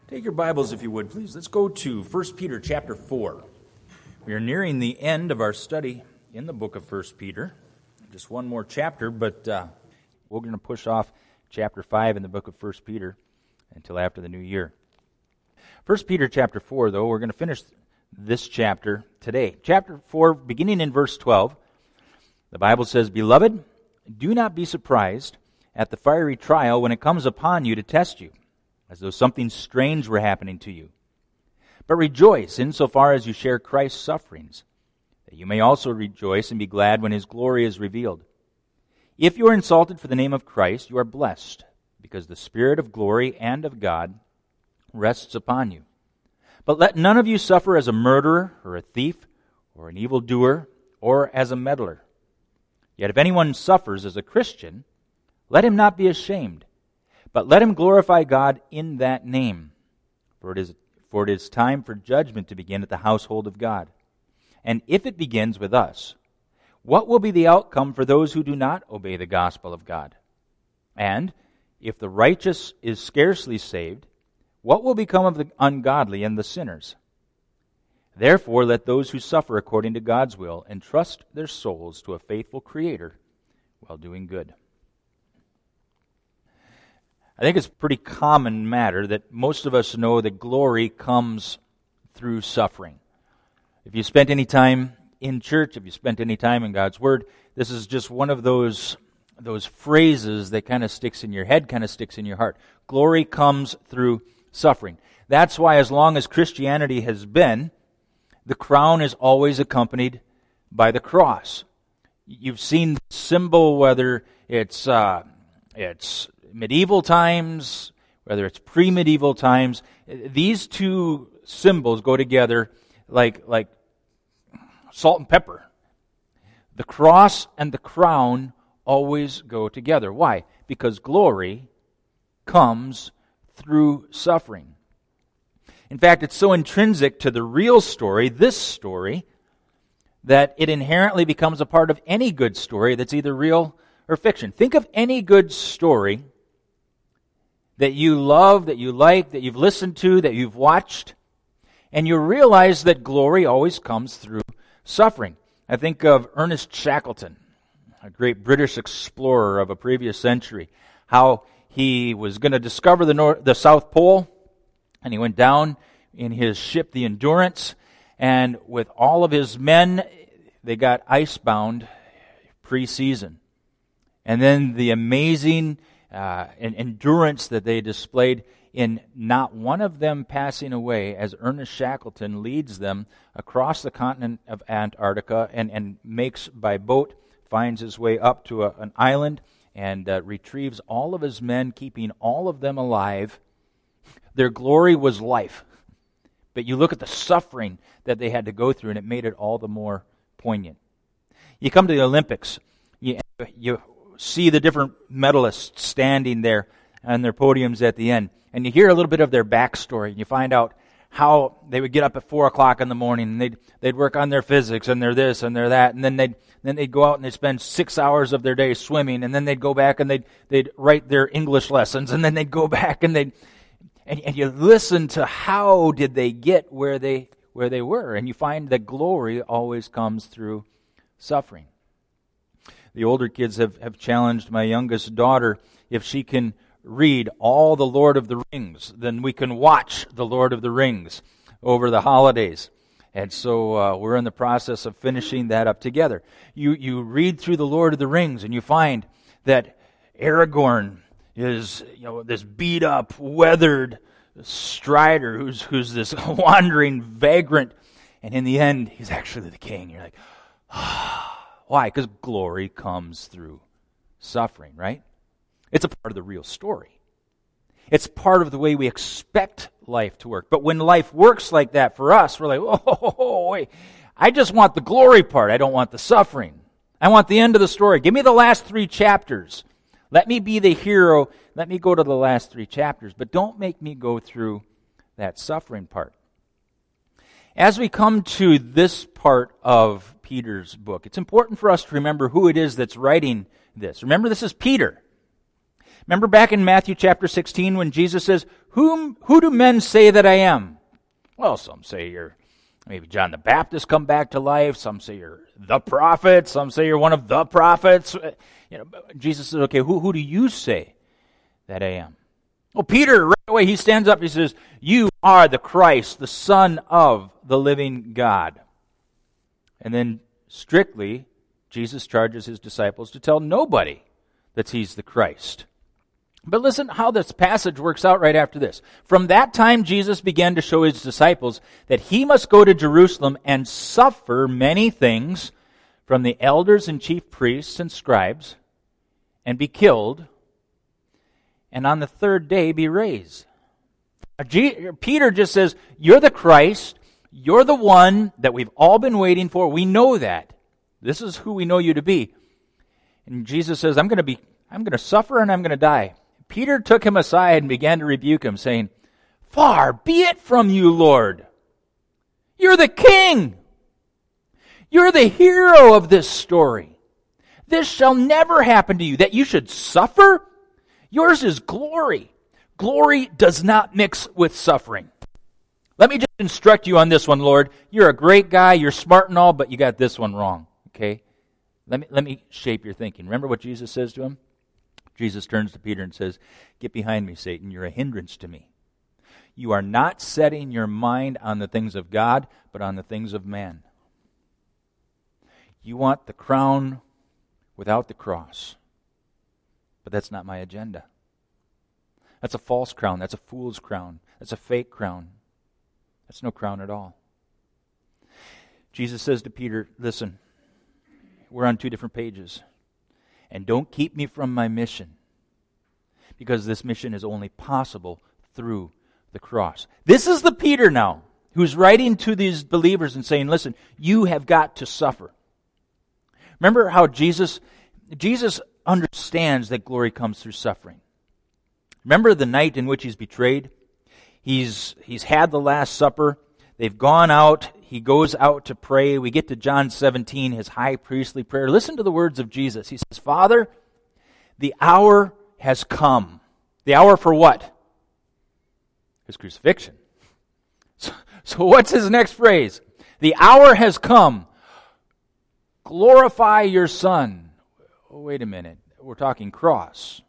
Take your Bibles, if you would, please. Let's go to 1 Peter chapter 4. We are nearing the end of our study in the book of 1 Peter. Just one more chapter, but we're going to push off chapter 5 in the book of 1 Peter until after the new year. 1 Peter chapter 4, though, we're going to finish this chapter today. Chapter 4, beginning in verse 12, the Bible says, "Beloved, do not be surprised at the fiery trial when it comes upon you to test you, as though something strange were happening to you. But rejoice insofar as you share Christ's sufferings, that you may also rejoice and be glad when His glory is revealed. If you are insulted for the name of Christ, you are blessed, because the Spirit of glory and of God rests upon you. But let none of you suffer as a murderer, or a thief, or an evildoer, or as a meddler. Yet if anyone suffers as a Christian, let him not be ashamed, but let him glorify God in that name. For it is time for judgment to begin at the household of God. And if it begins with us, what will be the outcome for those who do not obey the gospel of God? And if the righteous is scarcely saved, what will become of the ungodly and the sinners? Therefore let those who suffer according to God's will entrust their souls to a faithful Creator while doing good." I think it's a pretty common matter that most of us know that glory comes through suffering. If you spent any time in church, if you spent any time in God's Word, this is just one of those phrases that kind of sticks in your head, kind of sticks in your heart. Glory comes through suffering. That's why as long as Christianity has been, the crown is always accompanied by the cross. You've seen the symbol, whether it's medieval times, whether it's pre-medieval times. These two symbols go together like salt and pepper. The cross and the crown always go together. Why? Because glory comes through suffering. In fact, it's so intrinsic to the real story, this story, that it inherently becomes a part of any good story that's either real or fiction. Think of any good story that you love, that you like, that you've listened to, that you've watched, and you realize that glory always comes through suffering. I think of Ernest Shackleton, a great British explorer of a previous century, how he was going to discover the South Pole, and he went down in his ship, the Endurance, and with all of his men, they got icebound pre-season. And then the amazing endurance that they displayed in not one of them passing away as Ernest Shackleton leads them across the continent of Antarctica and makes by boat, finds his way up to an island and retrieves all of his men, keeping all of them alive. Their glory was life. But you look at the suffering that they had to go through, and it made it all the more poignant. You come to the Olympics, you see the different medalists standing there on their podiums at the end, and you hear a little bit of their backstory, and you find out how they would get up at 4 o'clock in the morning, and they'd work on their physics, and their this, and their that, and then they'd go out and they'd spend 6 hours of their day swimming, and then they'd go back and they'd write their English lessons, and then they'd go back and and you listen to how did they get where they were, and you find that glory always comes through suffering. The older kids have challenged my youngest daughter, if she can read all the Lord of the Rings, then we can watch the Lord of the Rings over the holidays. And so we're in the process of finishing that up together. You read through the Lord of the Rings, and you find that Aragorn is this beat up, weathered strider who's this wandering vagrant, and in the end he's actually the king. You're like, why? Because glory comes through suffering, right? It's a part of the real story. It's part of the way we expect life to work. But when life works like that for us, we're like, oh, wait, I just want the glory part. I don't want the suffering. I want the end of the story. Give me the last 3 chapters. Let me be the hero. Let me go to the last 3 chapters. But don't make me go through that suffering part. As we come to this part of Peter's book, it's important for us to remember who it is that's writing this. Remember, this is Peter. Remember back in Matthew chapter 16 when Jesus says, who do men say that I am? Well, some say you're maybe John the Baptist come back to life. Some say you're the prophet. Some say you're one of the prophets. Jesus says, okay, who do you say that I am? Well, Peter, right away, he stands up. He says, you are the Christ, the Son of the living God. And then strictly, Jesus charges his disciples to tell nobody that he's the Christ. But listen how this passage works out right after this. From that time, Jesus began to show his disciples that he must go to Jerusalem and suffer many things from the elders and chief priests and scribes, and be killed, and on the third day be raised. Peter just says, you're the Christ, you're the one that we've all been waiting for. We know that. This is who we know you to be. And Jesus says, I'm going to suffer and I'm going to die. Peter took him aside and began to rebuke him, saying, far be it from you, Lord. You're the king. You're the hero of this story. This shall never happen to you, that you should suffer. Yours is glory. Glory does not mix with suffering. Let me just instruct you on this one, Lord. You're a great guy, you're smart and all, but you got this one wrong, okay? Let me shape your thinking. Remember what Jesus says to him? Jesus turns to Peter and says, get behind me, Satan. You're a hindrance to me. You are not setting your mind on the things of God, but on the things of man. You want the crown without the cross. But that's not my agenda. That's a false crown. That's a fool's crown. That's a fake crown. That's no crown at all. Jesus says to Peter, listen, we're on two different pages. And don't keep me from my mission, because this mission is only possible through the cross. This is the Peter now who's writing to these believers and saying, listen, you have got to suffer. Remember how Jesus understands that glory comes through suffering. Remember the night in which he's betrayed? He's had the Last Supper. They've gone out. He goes out to pray. We get to John 17, his high priestly prayer. Listen to the words of Jesus. He says, Father, the hour has come. The hour for what? His crucifixion. So what's his next phrase? The hour has come. Glorify your Son. Oh, wait a minute. We're talking cross.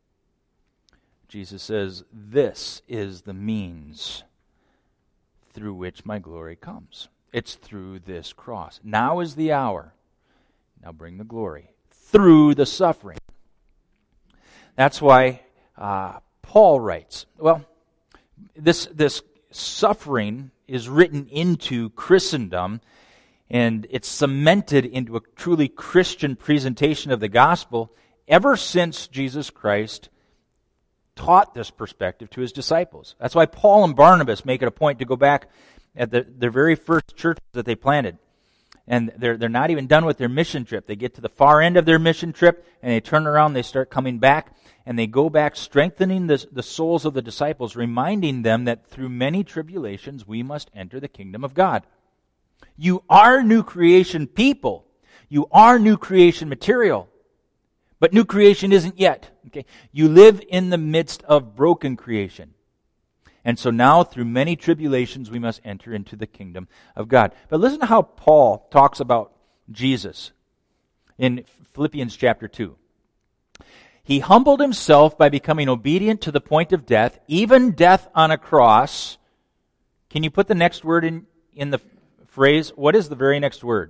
Jesus says, this is the means through which my glory comes. It's through this cross. Now is the hour. Now bring the glory through the suffering. That's why Paul writes, well, this suffering is written into Christendom, and it's cemented into a truly Christian presentation of the gospel ever since Jesus Christ taught this perspective to his disciples. That's why Paul and Barnabas make it a point to go back at their very first church that they planted. And they're not even done with their mission trip. They get to the far end of their mission trip, and they turn around, they start coming back, and they go back strengthening the souls of the disciples, reminding them that through many tribulations we must enter the kingdom of God. You are new creation people. You are new creation material. But new creation isn't yet. Okay? You live in the midst of broken creation. And so now, through many tribulations, we must enter into the kingdom of God. But listen to how Paul talks about Jesus in Philippians chapter 2. He humbled himself by becoming obedient to the point of death, even death on a cross. Can you put the next word in the phrase? What is the very next word?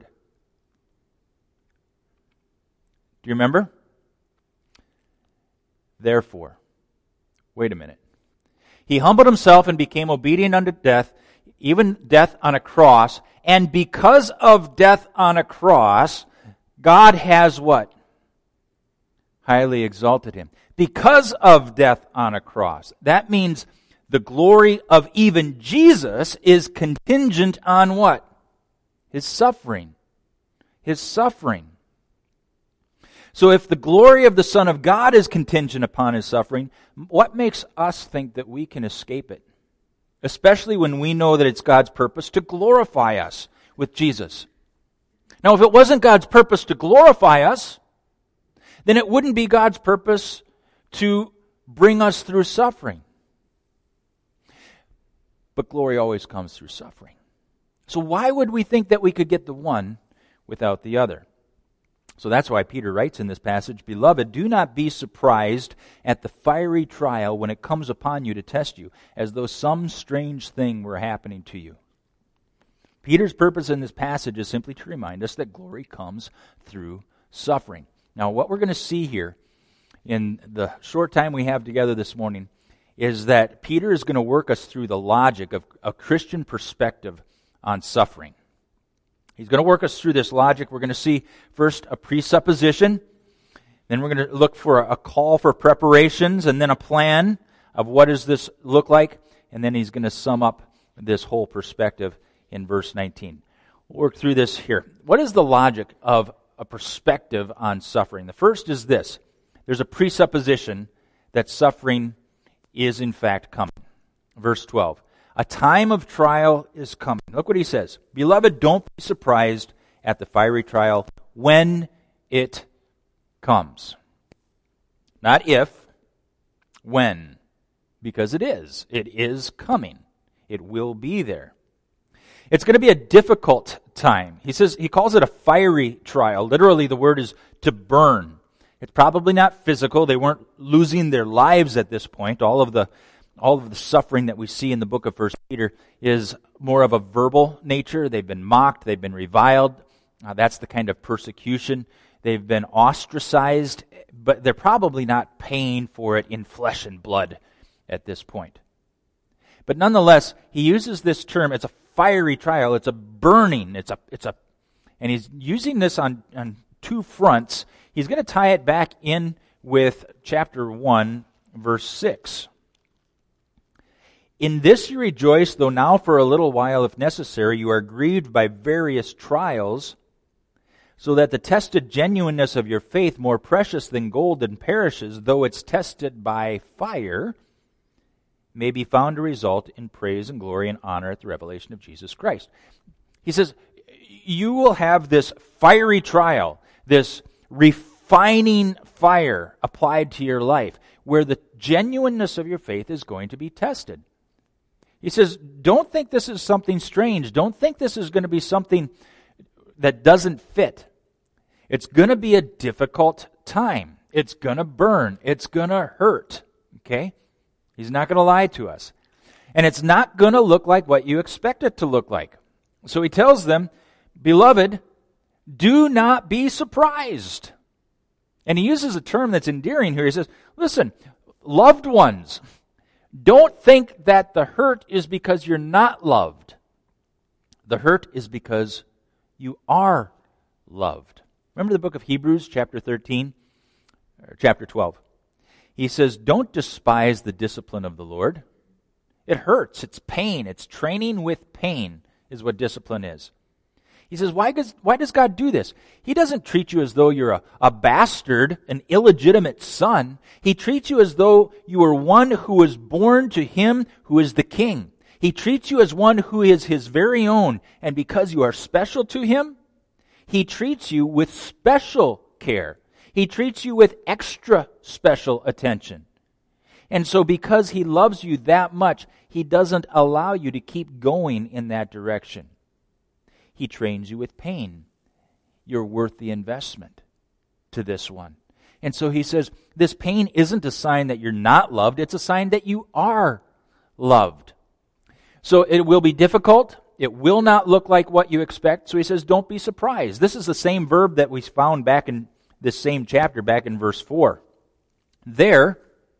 Do you remember? Therefore. Wait a minute. He humbled himself and became obedient unto death, even death on a cross. And because of death on a cross, God has what? Highly exalted him. Because of death on a cross. That means the glory of even Jesus is contingent on what? His suffering. His suffering. So if the glory of the Son of God is contingent upon his suffering, what makes us think that we can escape it? Especially when we know that it's God's purpose to glorify us with Jesus. Now, if it wasn't God's purpose to glorify us, then it wouldn't be God's purpose to bring us through suffering. But glory always comes through suffering. So why would we think that we could get the one without the other? So that's why Peter writes in this passage, "Beloved, do not be surprised at the fiery trial when it comes upon you to test you, as though some strange thing were happening to you." Peter's purpose in this passage is simply to remind us that glory comes through suffering. Now, what we're going to see here in the short time we have together this morning is that Peter is going to work us through the logic of a Christian perspective on suffering. He's going to work us through this logic. We're going to see first a presupposition, then we're going to look for a call for preparations, and then a plan of what does this look like, and then he's going to sum up this whole perspective in verse 19. We'll work through this here. What is the logic of a perspective on suffering? The first is this. There's a presupposition that suffering is in fact coming. Verse 12. A time of trial is coming. Look what he says. Beloved, don't be surprised at the fiery trial when it comes. Not if, when. Because it is. It is coming. It will be there. It's going to be a difficult time. He calls it a fiery trial. Literally, the word is to burn. It's probably not physical. They weren't losing their lives at this point. All of the suffering that we see in the book of 1 Peter is more of a verbal nature. They've been mocked. They've been reviled. That's the kind of persecution. They've been ostracized, but they're probably not paying for it in flesh and blood at this point. But nonetheless, he uses this term. It's a fiery trial. It's a burning. And he's using this on two fronts. He's going to tie it back in with chapter 1, verse 6. In this you rejoice, though now for a little while, if necessary, you are grieved by various trials, so that the tested genuineness of your faith, more precious than gold that perishes, though it's tested by fire, may be found to result in praise and glory and honor at the revelation of Jesus Christ. He says, you will have this fiery trial, this refining fire applied to your life, where the genuineness of your faith is going to be tested. He says, don't think this is something strange. Don't think this is going to be something that doesn't fit. It's going to be a difficult time. It's going to burn. It's going to hurt. Okay? He's not going to lie to us. And it's not going to look like what you expect it to look like. So he tells them, Beloved, do not be surprised. And he uses a term that's endearing here. He says, listen, loved ones, don't think that the hurt is because you're not loved. The hurt is because you are loved. Remember the book of Hebrews, chapter 13, or chapter 12. He says, don't despise the discipline of the Lord. It hurts. It's pain. It's training with pain is what discipline is. He says, why does God do this? He doesn't treat you as though you're a bastard, an illegitimate son. He treats you as though you are one who is born to him who is the king. He treats you as one who is his very own. And because you are special to him, he treats you with special care. He treats you with extra special attention. And so because he loves you that much, he doesn't allow you to keep going in that direction. He trains you with pain. You're worth the investment to this one. And so he says, this pain isn't a sign that you're not loved. It's a sign that you are loved. So it will be difficult. It will not look like what you expect. So he says, don't be surprised. This is the same verb that we found back in this same chapter, back in verse 4. There,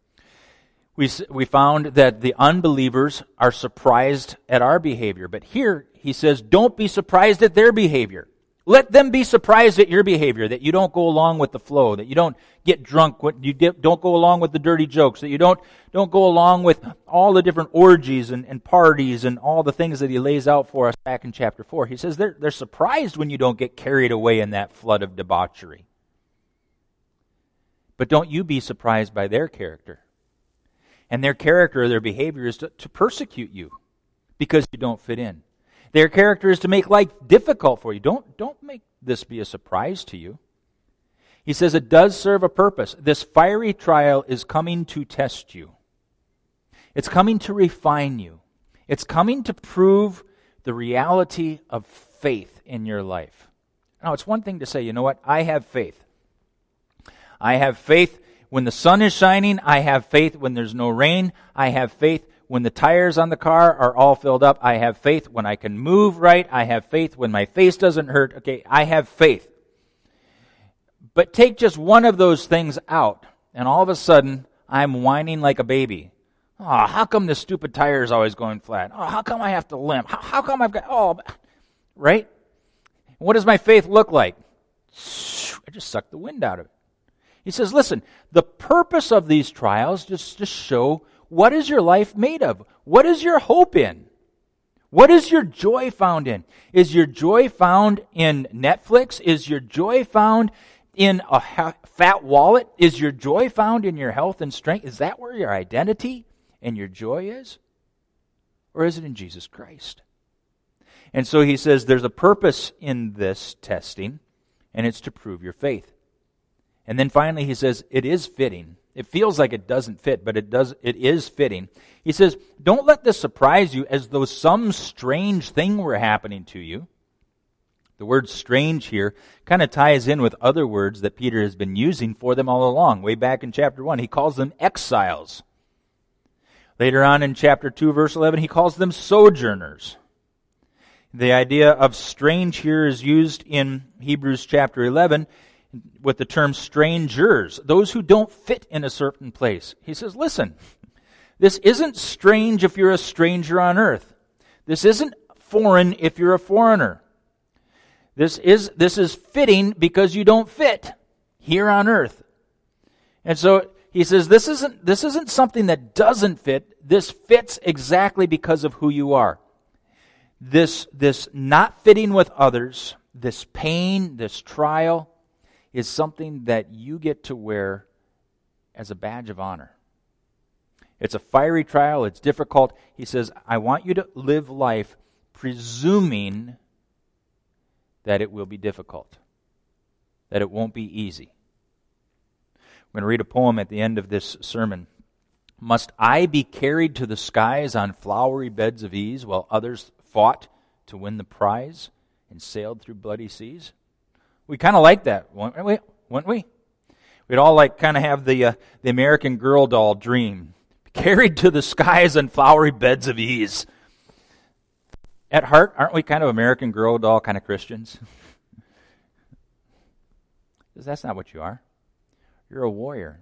we found that the unbelievers are surprised at our behavior. But here, he says, don't be surprised at their behavior. Let them be surprised at your behavior, that you don't go along with the flow, that you don't get drunk, you don't go along with the dirty jokes, that you don't go along with all the different orgies and parties and all the things that he lays out for us back in chapter 4. He says they're surprised when you don't get carried away in that flood of debauchery. But don't you be surprised by their character. And their character or their behavior is to persecute you because you don't fit in. Their character is to make life difficult for you. Don't make this be a surprise to you. He says it does serve a purpose. This fiery trial is coming to test you. It's coming to refine you. It's coming to prove the reality of faith in your life. Now, it's one thing to say, you know what, I have faith. I have faith when the sun is shining. I have faith when there's no rain. I have faith when the tires on the car are all filled up. I have faith when I can move right. I have faith when my face doesn't hurt. Okay, I have faith. But take just one of those things out, and all of a sudden, I'm whining like a baby. Oh, how come this stupid tire is always going flat? Oh, how come I have to limp? How come I've got, right? What does my faith look like? I just suck the wind out of it. He says, listen, the purpose of these trials is to show what is your life made of? What is your hope in? What is your joy found in? Is your joy found in Netflix? Is your joy found in a fat wallet? Is your joy found in your health and strength? Is that where your identity and your joy is? Or is it in Jesus Christ? And so he says there's a purpose in this testing, and it's to prove your faith. And then finally he says it is fitting. It feels like it doesn't fit, but it is fitting. He says, don't let this surprise you as though some strange thing were happening to you. The word strange here kind of ties in with other words that Peter has been using for them all along. Way back in chapter 1, he calls them exiles. Later on in chapter 2, verse 11, he calls them sojourners. The idea of strange here is used in Hebrews chapter 11 with the term strangers, those who don't fit in a certain place. He says, listen, this isn't strange if you're a stranger on earth. This isn't foreign if you're a foreigner. This is fitting because you don't fit here on earth. And so he says this isn't something that doesn't fit. This fits exactly because of who you are. This not fitting with others, this pain, this trial, is something that you get to wear as a badge of honor. It's a fiery trial. It's difficult. He says, I want you to live life presuming that it will be difficult, that it won't be easy. I'm going to read a poem at the end of this sermon. Must I be carried to the skies on flowery beds of ease while others fought to win the prize and sailed through bloody seas? We kind of like that, wouldn't we? We'd all kind of have the American Girl doll dream. Carried to the skies on flowery beds of ease. At heart, aren't we kind of American Girl doll kind of Christians? Because that's not what you are. You're a warrior.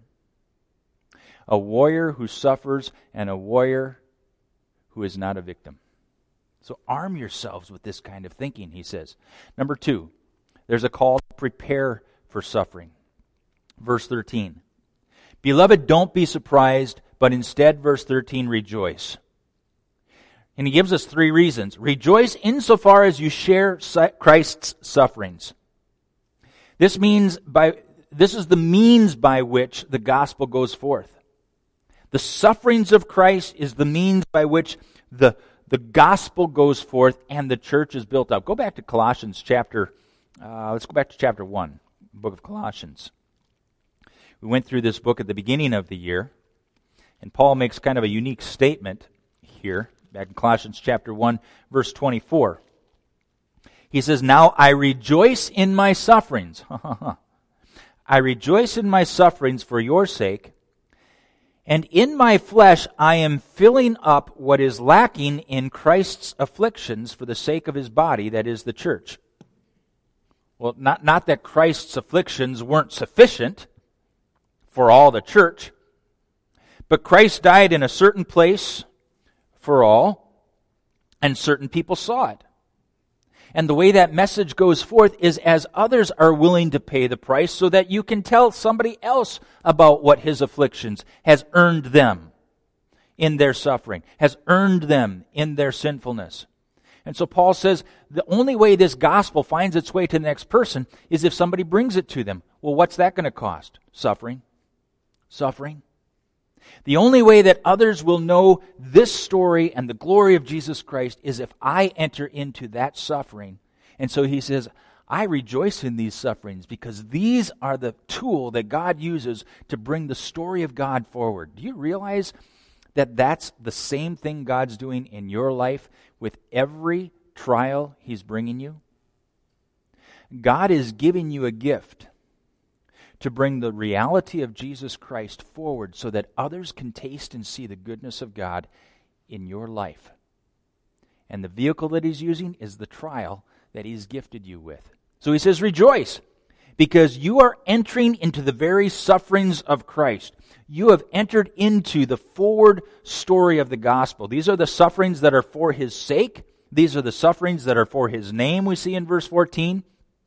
A warrior who suffers and a warrior who is not a victim. So arm yourselves with this kind of thinking, he says. Number 2, there's a call to prepare for suffering. Verse 13. Beloved, don't be surprised, but instead, verse 13, rejoice. And he gives us 3 reasons. Rejoice insofar as you share Christ's sufferings. This is the means by which the gospel goes forth. The sufferings of Christ is the means by which the gospel goes forth and the church is built up. Go back to Colossians let's go back to chapter 1, book of Colossians. We went through this book at the beginning of the year, and Paul makes kind of a unique statement here, back in Colossians chapter 1, verse 24. He says, now I rejoice in my sufferings. I rejoice in my sufferings for your sake, and in my flesh I am filling up what is lacking in Christ's afflictions for the sake of his body, that is the church. Well, not that Christ's afflictions weren't sufficient for all the church, but Christ died in a certain place for all, and certain people saw it. And the way that message goes forth is as others are willing to pay the price so that you can tell somebody else about what his afflictions has earned them in their suffering, has earned them in their sinfulness. And so Paul says the only way this gospel finds its way to the next person is if somebody brings it to them. Well, what's that going to cost? Suffering. Suffering. The only way that others will know this story and the glory of Jesus Christ is if I enter into that suffering. And so he says, I rejoice in these sufferings because these are the tool that God uses to bring the story of God forward. Do you realize that that's the same thing God's doing in your life with every trial He's bringing you? God is giving you a gift to bring the reality of Jesus Christ forward so that others can taste and see the goodness of God in your life. And the vehicle that He's using is the trial that He's gifted you with. So He says, rejoice, because you are entering into the very sufferings of Christ. You have entered into the forward story of the gospel. These are the sufferings that are for His sake. These are the sufferings that are for His name, we see in verse 14.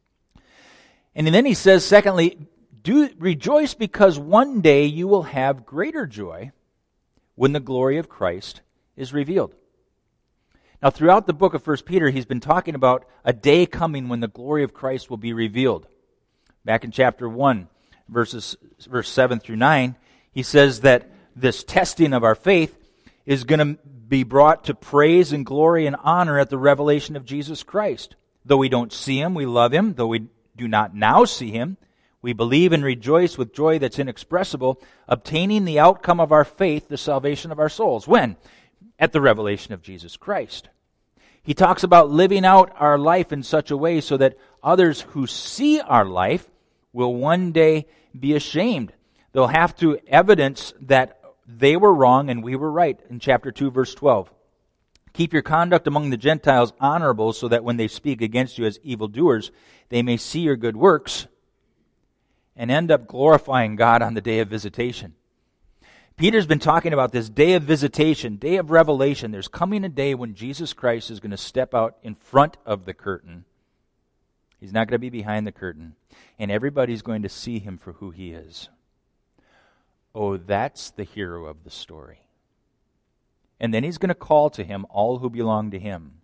And then He says, secondly, do rejoice because one day you will have greater joy when the glory of Christ is revealed. Now, throughout the book of 1 Peter, he's been talking about a day coming when the glory of Christ will be revealed. Back in chapter 1, verse 7 through 9, he says that this testing of our faith is going to be brought to praise and glory and honor at the revelation of Jesus Christ. Though we don't see Him, we love Him. Though we do not now see Him, we believe and rejoice with joy that's inexpressible, obtaining the outcome of our faith, the salvation of our souls. When? At the revelation of Jesus Christ. He talks about living out our life in such a way so that others who see our life will one day be ashamed. They'll have to evidence that they were wrong and we were right in chapter 2, verse 12. Keep your conduct among the Gentiles honorable so that when they speak against you as evildoers, they may see your good works and end up glorifying God on the day of visitation. Peter's been talking about this day of visitation, day of revelation. There's coming a day when Jesus Christ is going to step out in front of the curtain. He's not going to be behind the curtain. And everybody's going to see Him for who He is. Oh, that's the hero of the story. And then He's going to call to Him all who belong to Him.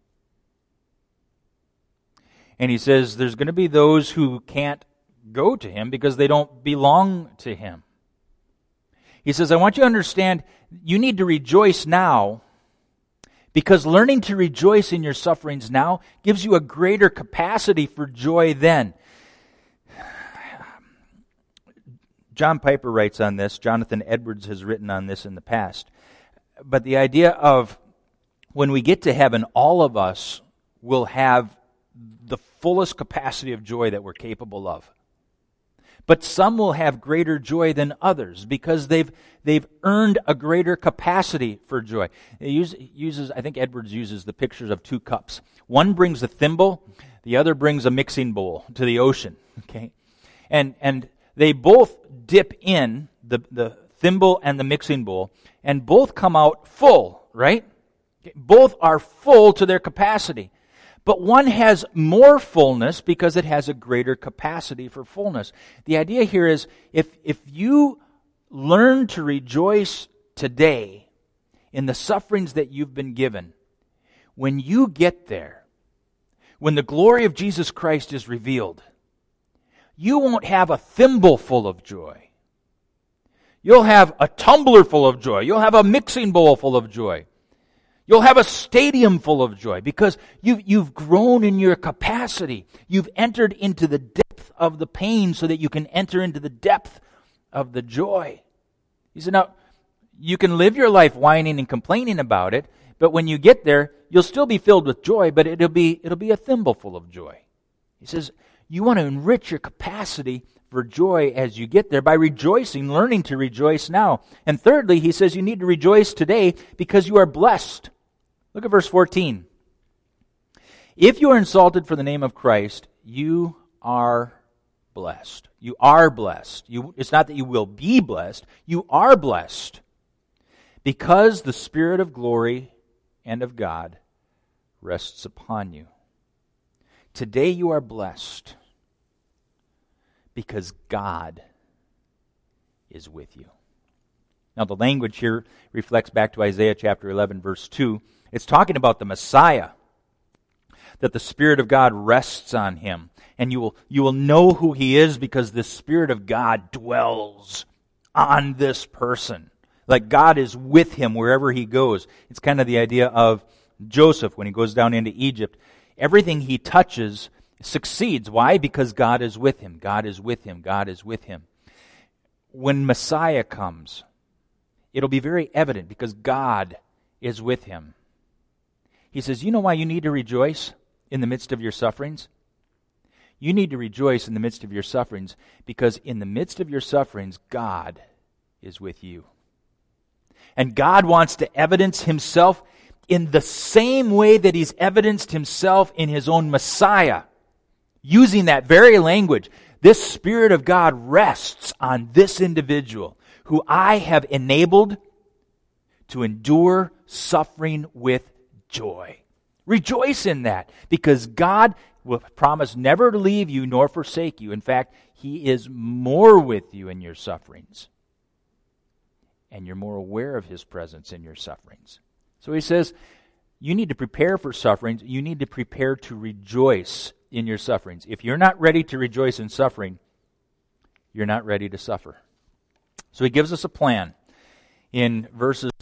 And He says there's going to be those who can't go to Him because they don't belong to Him. He says, I want you to understand, you need to rejoice now, because learning to rejoice in your sufferings now gives you a greater capacity for joy then. John Piper writes on this. Jonathan Edwards has written on this in the past. But the idea of when we get to heaven, all of us will have the fullest capacity of joy that we're capable of. But some will have greater joy than others because they've earned a greater capacity for joy. I think Edwards uses the pictures of two cups. One brings a thimble, the other brings a mixing bowl to the ocean. Okay, and they both dip in the thimble and the mixing bowl, and both come out full. Right? Both are full to their capacity. But one has more fullness because it has a greater capacity for fullness. The idea here is if you learn to rejoice today in the sufferings that you've been given, when you get there, when the glory of Jesus Christ is revealed, you won't have a thimble full of joy. You'll have a tumbler full of joy. You'll have a mixing bowl full of joy. You'll have a stadium full of joy because you've grown in your capacity. You've entered into the depth of the pain so that you can enter into the depth of the joy. He said, now, you can live your life whining and complaining about it, but when you get there, you'll still be filled with joy, but it'll be a thimble full of joy. He says, you want to enrich your capacity for joy as you get there by rejoicing, learning to rejoice now. And thirdly, he says you need to rejoice today because you are blessed. Look at verse 14. If you are insulted for the name of Christ, you are blessed. You are blessed. It's not that you will be blessed. You are blessed because the Spirit of glory and of God rests upon you. Today you are blessed because God is with you. Now the language here reflects back to Isaiah chapter 11, verse 2. It's talking about the Messiah, that the Spirit of God rests on Him. And you will know who He is because the Spirit of God dwells on this person. Like God is with him wherever he goes. It's kind of the idea of Joseph when he goes down into Egypt. Everything he touches succeeds. Why? Because God is with him. God is with him. God is with him. When Messiah comes, it'll be very evident because God is with him. He says, you know why you need to rejoice in the midst of your sufferings? You need to rejoice in the midst of your sufferings because in the midst of your sufferings, God is with you. And God wants to evidence himself in the same way that he's evidenced himself in his own Messiah. Using that very language, this Spirit of God rests on this individual who I have enabled to endure suffering with joy. Rejoice in that because God will promise never to leave you nor forsake you. In fact, he is more with you in your sufferings. And you're more aware of his presence in your sufferings. So he says, you need to prepare for sufferings. You need to prepare to rejoice in your sufferings. If you're not ready to rejoice in suffering, you're not ready to suffer. So he gives us a plan in verses,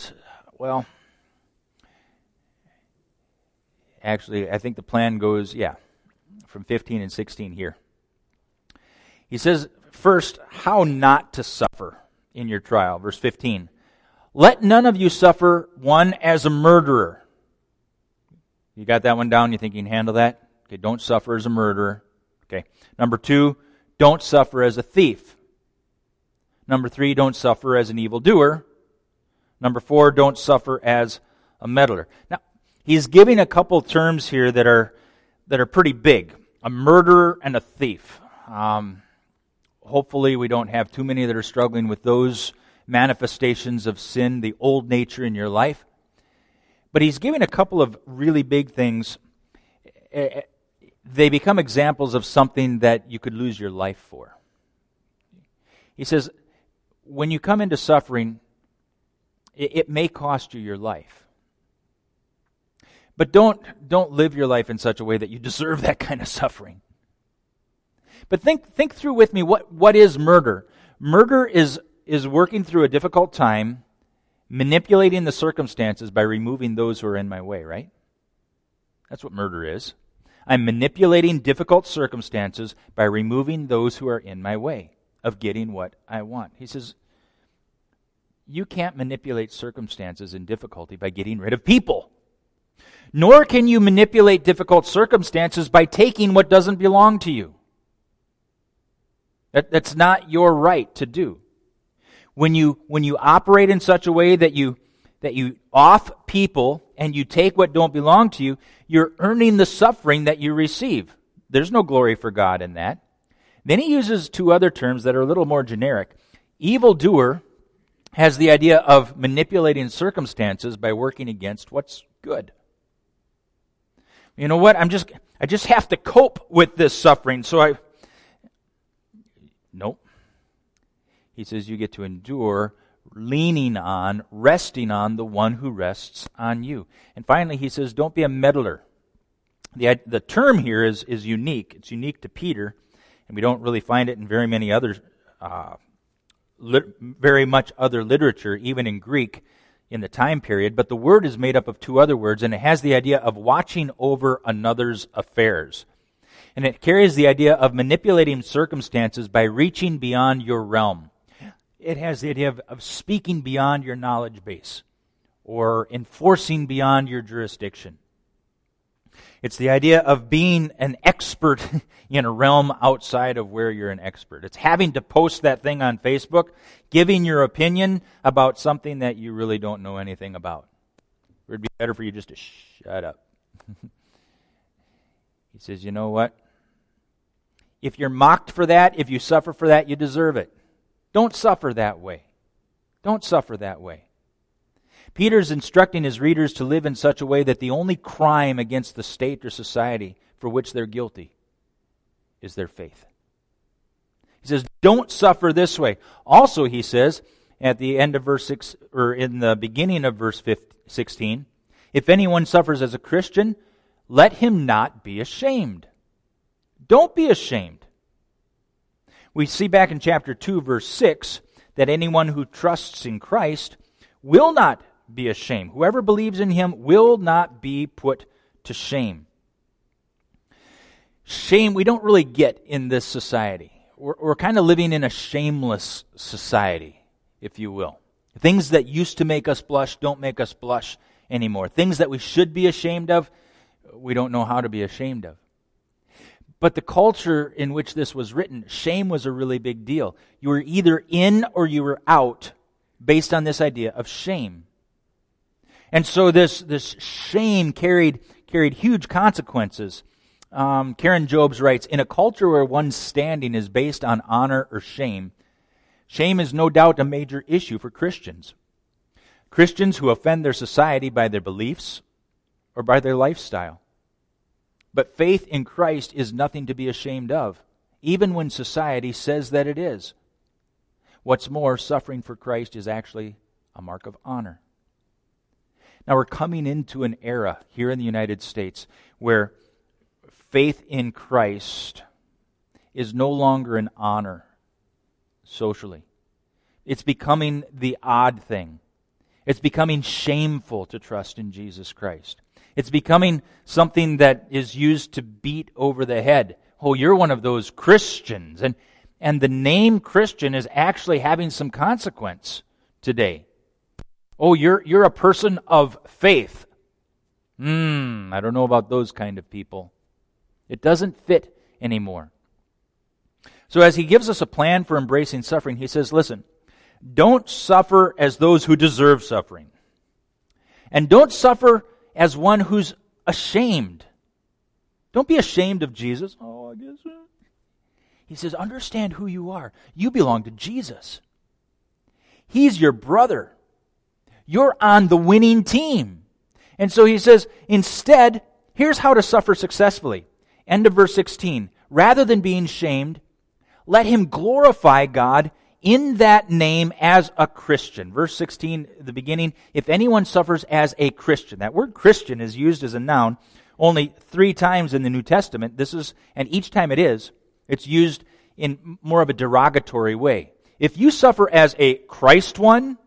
actually, I think the plan goes, from 15 and 16 here. He says, first, how not to suffer in your trial. Verse 15. Let none of you suffer one as a murderer. You got that one down? You think you can handle that? Okay, don't suffer as a murderer. Okay. Number 2, don't suffer as a thief. Number 3, don't suffer as an evildoer. Number 4, don't suffer as a meddler. Now, he's giving a couple terms here that are pretty big. A murderer and a thief. Hopefully we don't have too many that are struggling with those manifestations of sin, the old nature in your life. But he's giving a couple of really big things. They become examples of something that you could lose your life for. He says, when you come into suffering, it may cost you your life. But don't live your life in such a way that you deserve that kind of suffering. But think through with me, what is murder? Murder is working through a difficult time, manipulating the circumstances by removing those who are in my way, right? That's what murder is. I'm manipulating difficult circumstances by removing those who are in my way of getting what I want. He says, you can't manipulate circumstances in difficulty by getting rid of people. Nor can you manipulate difficult circumstances by taking what doesn't belong to you. That's not your right to do. When you operate in such a way that you off people and you take what don't belong to you, you're earning the suffering that you receive. There's no glory for God in that. Then he uses 2 other terms that are a little more generic. Evildoer has the idea of manipulating circumstances by working against what's good. You know what? I just have to cope with this suffering, Nope. He says you get to endure leaning on, resting on the one who rests on you. And finally, he says, don't be a meddler. The term here is unique. It's unique to Peter, and we don't really find it in very many other, very much other literature, even in Greek in the time period. But the word is made up of 2 other words, and it has the idea of watching over another's affairs. And it carries the idea of manipulating circumstances by reaching beyond your realm. It has the idea of speaking beyond your knowledge base or enforcing beyond your jurisdiction. It's the idea of being an expert in a realm outside of where you're an expert. It's having to post that thing on Facebook, giving your opinion about something that you really don't know anything about. It would be better for you just to shut up. He says, you know what? If you're mocked for that, if you suffer for that, you deserve it. Don't suffer that way. Don't suffer that way. Peter's instructing his readers to live in such a way that the only crime against the state or society for which they're guilty is their faith. He says, don't suffer this way. Also, he says, at the end of verse 6, or in the beginning of verse 16, if anyone suffers as a Christian, let him not be ashamed. Don't be ashamed. We see back in chapter 2, verse 6, that anyone who trusts in Christ will not be ashamed. Whoever believes in him will not be put to shame. shame we don't really get in this society. We're kind of living in a shameless society, if you will. Things that used to make us blush don't make us blush anymore. Things that we should be ashamed of, we don't know how to be ashamed of. But the culture in which this was written, shame was a really big deal. You were either in or you were out based on this idea of shame. And so this shame carried huge consequences. Karen Jobes writes, in a culture where one's standing is based on honor or shame, shame is no doubt a major issue for Christians. Christians who offend their society by their beliefs or by their lifestyle. But faith in Christ is nothing to be ashamed of, even when society says that it is. What's more, suffering for Christ is actually a mark of honor. Now we're coming into an era here in the United States where faith in Christ is no longer an honor socially. It's becoming the odd thing. It's becoming shameful to trust in Jesus Christ. It's becoming something that is used to beat over the head. Oh, you're one of those Christians. And the name Christian is actually having some consequence today. Oh, you're a person of faith. I don't know about those kind of people. It doesn't fit anymore. So as he gives us a plan for embracing suffering, he says, listen, don't suffer as those who deserve suffering. And don't suffer as one who's ashamed. Don't be ashamed of Jesus. Oh, I guess so. He says, understand who you are. You belong to Jesus. He's your brother. You're on the winning team. And so he says, instead, here's how to suffer successfully. End of verse 16. Rather than being shamed, let him glorify God in that name as a Christian. Verse 16, the beginning, if anyone suffers as a Christian. That word Christian is used as a noun only 3 times in the New Testament. And each time it's used in more of a derogatory way. If you suffer as a Christ one,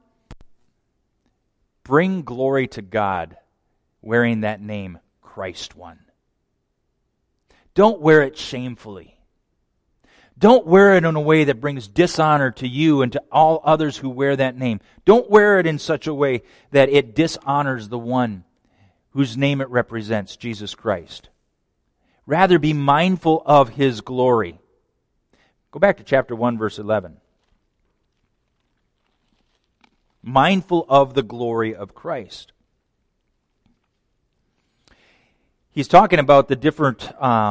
bring glory to God wearing that name, Christ one. Don't wear it shamefully. Don't wear it in a way that brings dishonor to you and to all others who wear that name. Don't wear it in such a way that it dishonors the one whose name it represents, Jesus Christ. Rather, be mindful of His glory. Go back to chapter 1, verse 11. Mindful of the glory of Christ. He's talking about the different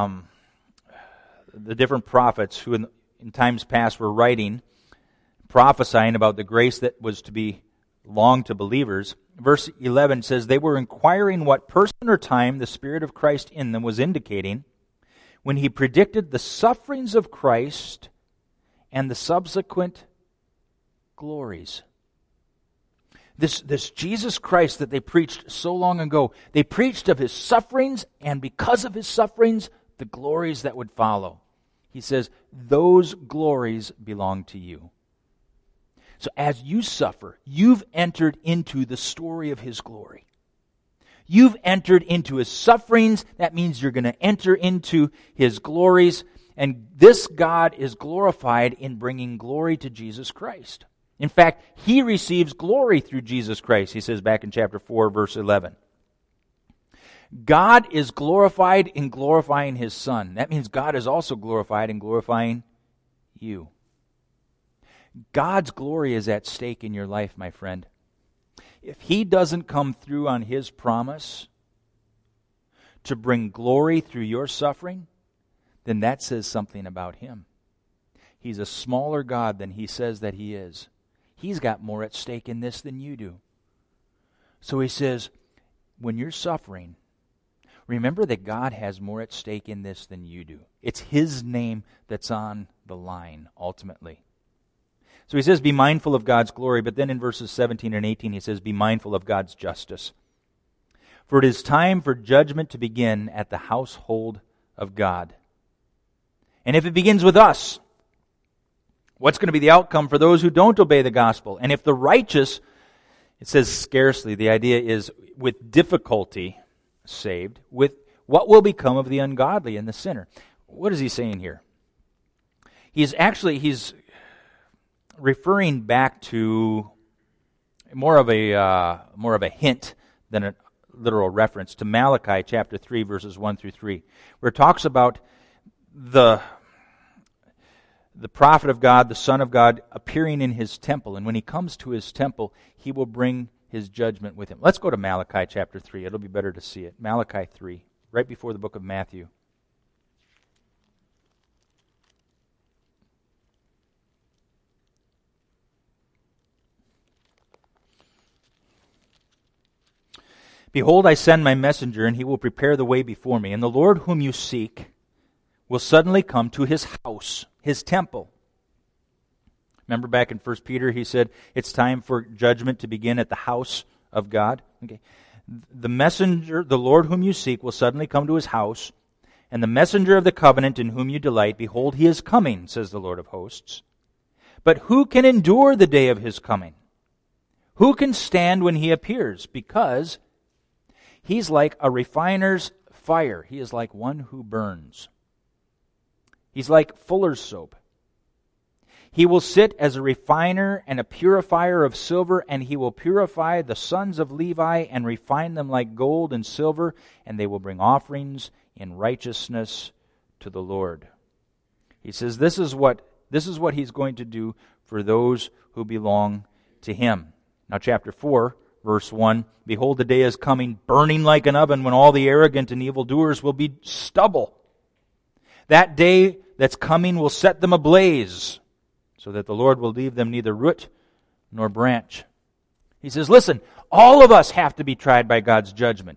prophets who in times past were writing, prophesying about the grace that was to be belong to believers. Verse 11 says, they were inquiring what person or time the Spirit of Christ in them was indicating when He predicted the sufferings of Christ and the subsequent glories. This Jesus Christ that they preached so long ago, they preached of His sufferings, and because of His sufferings, the glories that would follow. He says, those glories belong to you. So as you suffer, you've entered into the story of His glory. You've entered into His sufferings. That means you're going to enter into His glories. And this God is glorified in bringing glory to Jesus Christ. In fact, He receives glory through Jesus Christ, he says back in chapter 4, verse 11. God is glorified in glorifying His Son. That means God is also glorified in glorifying you. God's glory is at stake in your life, my friend. If He doesn't come through on His promise to bring glory through your suffering, then that says something about Him. He's a smaller God than He says that He is. He's got more at stake in this than you do. So He says, when you're suffering, remember that God has more at stake in this than you do. It's His name that's on the line, ultimately. So He says, be mindful of God's glory, but then in verses 17 and 18 He says, be mindful of God's justice. For it is time for judgment to begin at the household of God. And if it begins with us, what's going to be the outcome for those who don't obey the gospel? And if the righteous, it says scarcely, the idea is with difficulty saved, with what will become of the ungodly and the sinner? what is he saying here? He's referring back to more of a hint than a literal reference to Malachi chapter 3 verses 1 through 3, where it talks about the prophet of God, the Son of God, appearing in his temple. And when he comes to his temple, he will bring his judgment with him. Let's go to Malachi chapter 3. It'll be better to see it. Malachi 3, right before the book of Matthew. Behold, I send my messenger, and he will prepare the way before me. And the Lord whom you seek will suddenly come to his house, his temple. Remember back in 1 Peter, he said, it's time for judgment to begin at the house of God. Okay. The messenger, the Lord whom you seek, will suddenly come to his house, and the messenger of the covenant in whom you delight, behold, he is coming, says the Lord of hosts. But who can endure the day of his coming? Who can stand when he appears? Because he's like a refiner's fire. He is like one who burns. He's like fuller's soap. He will sit as a refiner and a purifier of silver, and he will purify the sons of Levi and refine them like gold and silver, and they will bring offerings in righteousness to the Lord. He says this is what he's going to do for those who belong to him. Now chapter 4, verse 1, behold, the day is coming, burning like an oven, when all the arrogant and evildoers will be stubble. That day that's coming will set them ablaze, so that the Lord will leave them neither root nor branch. He says, listen, all of us have to be tried by God's judgment.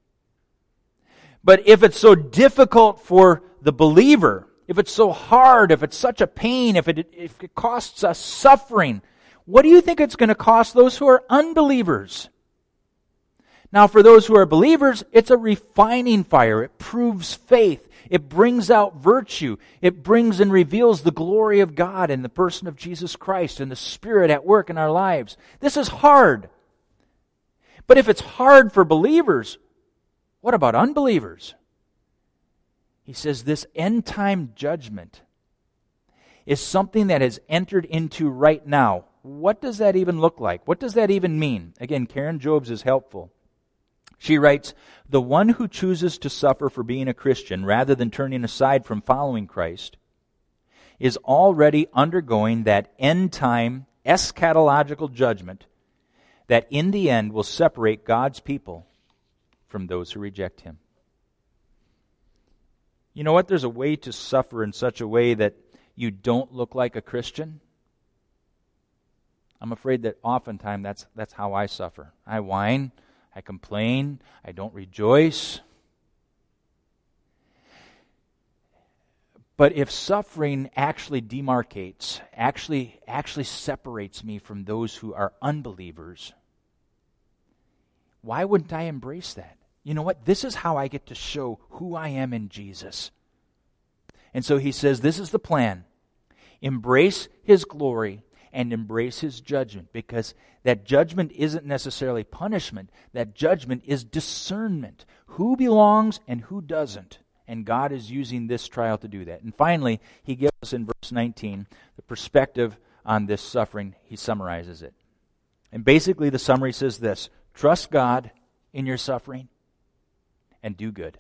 But if it's so difficult for the believer, if it's so hard, if it's such a pain, if it costs us suffering, what do you think it's going to cost those who are unbelievers? Now, for those who are believers, it's a refining fire. It proves faith. It brings out virtue. It brings and reveals the glory of God in the person of Jesus Christ and the Spirit at work in our lives. This is hard. But if it's hard for believers, what about unbelievers? He says this end-time judgment is something that has entered into right now. What does that even look like? What does that even mean? Again, Karen Jobes is helpful. She writes, the one who chooses to suffer for being a Christian rather than turning aside from following Christ is already undergoing that end-time eschatological judgment that in the end will separate God's people from those who reject him. You know what? There's a way to suffer in such a way that you don't look like a Christian. I'm afraid that oftentimes that's how I suffer. I whine. I complain. I don't rejoice. But if suffering actually demarcates, actually separates me from those who are unbelievers, why wouldn't I embrace that? You know what? This is how I get to show who I am in Jesus. And so he says, this is the plan. Embrace his glory and embrace his judgment, because that judgment isn't necessarily punishment. That judgment is discernment. Who belongs and who doesn't. And God is using this trial to do that. And finally, he gives us in verse 19 the perspective on this suffering. He summarizes it. And basically the summary says this: trust God in your suffering and do good.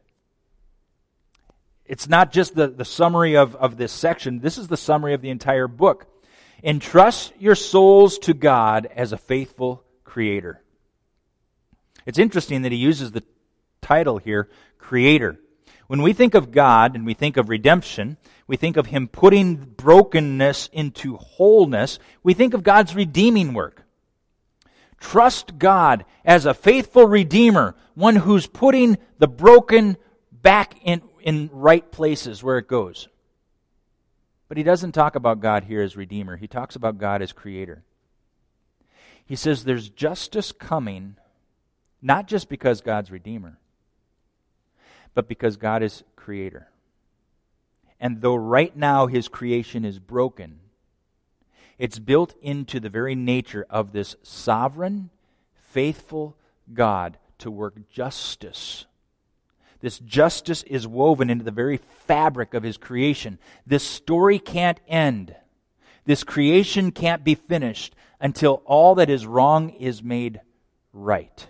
It's not just the summary of this section. This is the summary of the entire book. Entrust your souls to God as a faithful creator. It's interesting that he uses the title here, creator. When we think of God and we think of redemption, we think of him putting brokenness into wholeness. We think of God's redeeming work. Trust God as a faithful redeemer, one who's putting the broken back in right places where it goes. But he doesn't talk about God here as redeemer. He talks about God as creator. He says there's justice coming, not just because God's redeemer, but because God is creator. And though right now his creation is broken, it's built into the very nature of this sovereign, faithful God to work justice. This justice is woven into the very fabric of His creation. This story can't end. This creation can't be finished until all that is wrong is made right.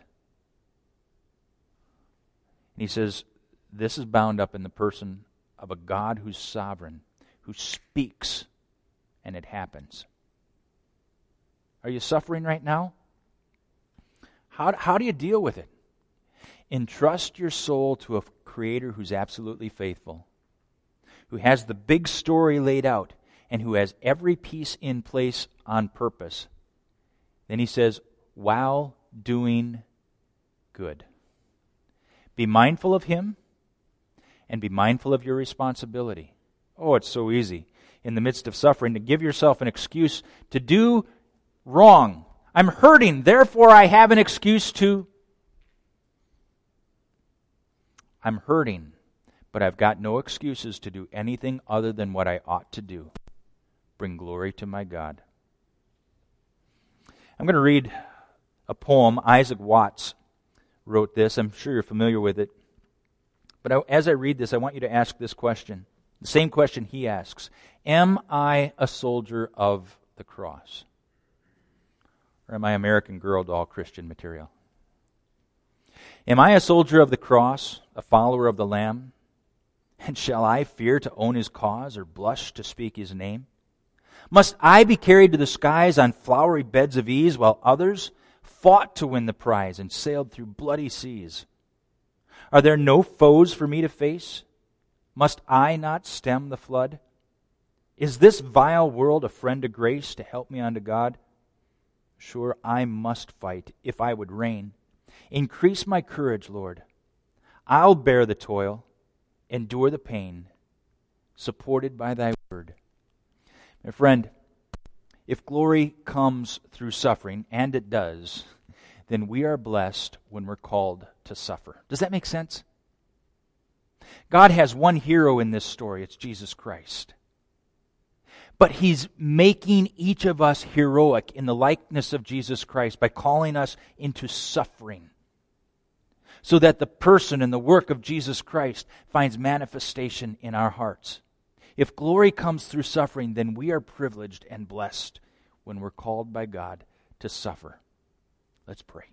And He says, this is bound up in the person of a God who's sovereign, who speaks, and it happens. Are you suffering right now? How do you deal with it? Entrust your soul to a Creator who's absolutely faithful, who has the big story laid out, and who has every piece in place on purpose. Then He says, while doing good. Be mindful of Him, and be mindful of your responsibility. Oh, it's so easy in the midst of suffering to give yourself an excuse to do wrong. I'm hurting, therefore I have an excuse to. I'm hurting, but I've got no excuses to do anything other than what I ought to do. Bring glory to my God. I'm going to read a poem. Isaac Watts wrote this. I'm sure you're familiar with it. But as I read this, I want you to ask this question. The same question he asks. Am I a soldier of the cross? Or am I American Girl doll Christian material? Am I a soldier of the cross, a follower of the Lamb? And shall I fear to own His cause or blush to speak His name? Must I be carried to the skies on flowery beds of ease while others fought to win the prize and sailed through bloody seas? Are there no foes for me to face? Must I not stem the flood? Is this vile world a friend to grace to help me unto God? Sure, I must fight if I would reign. Increase my courage, Lord. I'll bear the toil, endure the pain, supported by Thy word. My friend, if glory comes through suffering, and it does, then we are blessed when we're called to suffer. Does that make sense? God has one hero in this story. It's Jesus Christ. But He's making each of us heroic in the likeness of Jesus Christ by calling us into suffering, so that the person and the work of Jesus Christ finds manifestation in our hearts. If glory comes through suffering, then we are privileged and blessed when we're called by God to suffer. Let's pray.